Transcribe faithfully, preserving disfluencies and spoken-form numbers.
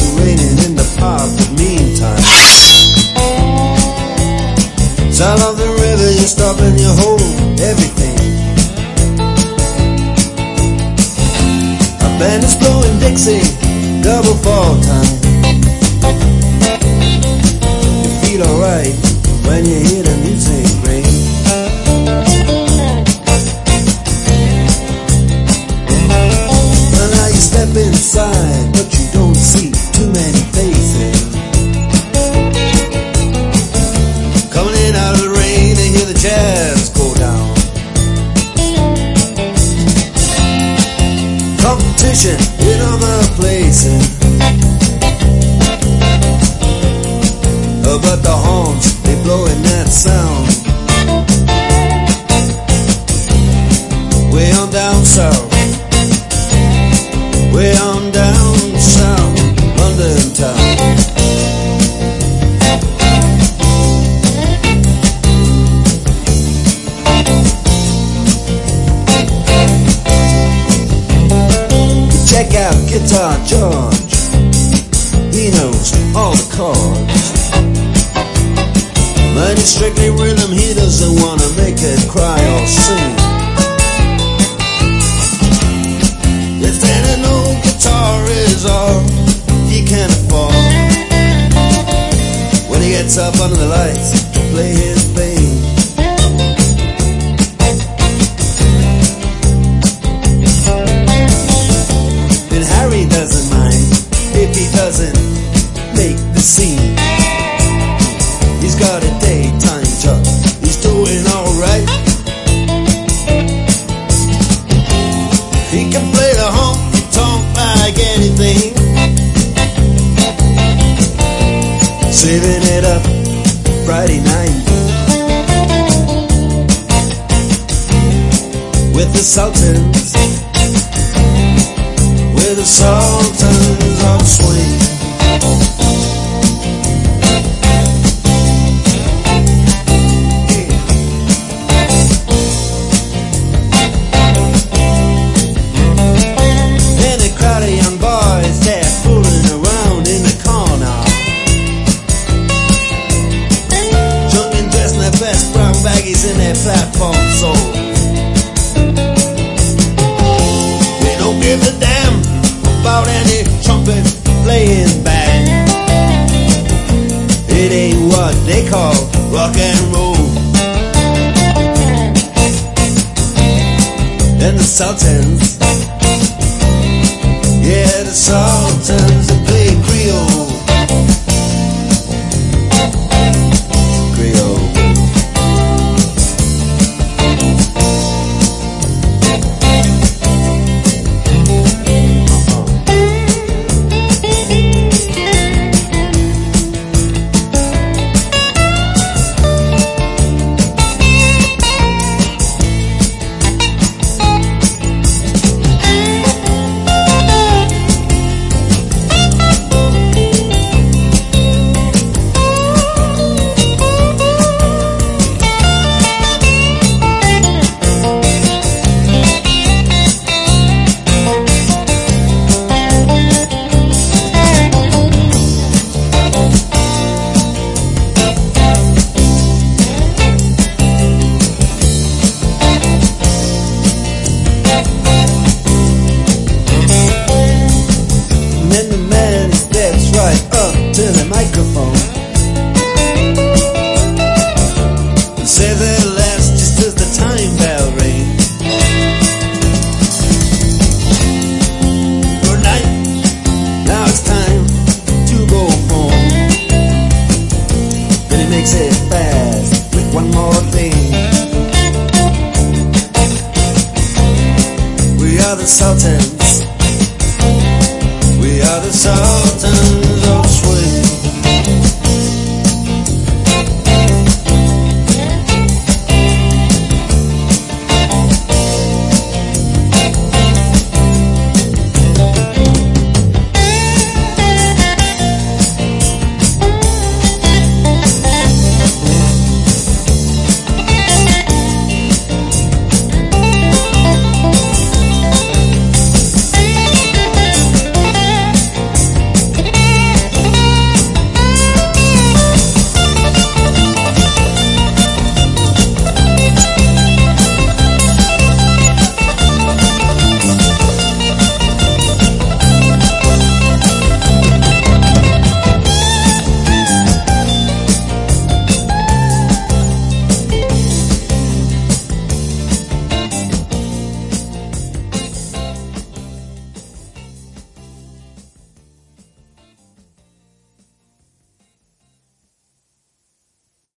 raining in the park, but meantime, sound of the river, you stop and you hold everything. A band is blowing Dixie, double fall time. You feel alright when you hear the music ring. Well, now you step inside, but you don't see too many faces. Coming in out of the rain and hear the jazz go down. Competition in other places, uh, but the horns, they blowing that sound. Way on down south, way on down south, London town. Check out Guitar George, he knows all the chords. But it's strictly rhythm, he doesn't wanna make it cry or sing. If then an old guitar is all he can afford, when he gets up under the lights to play his thing, then Harry doesn't mind if he doesn't make the scene. He's got a daytime job, he's doing alright. He can play the honky-tonk like anything, saving it up Friday night with the Sultans, with the Sultans of Swing. In their platform soul, they don't give a damn about any trumpet playing band. It ain't what they call rock and roll. And the Sultans, yeah, the Sultans, they play Creole. Creole. To the microphone, say the last just as the time bell rings. Good night, now it's time to go home. Then he makes it fast with one more thing. We are the Sultans.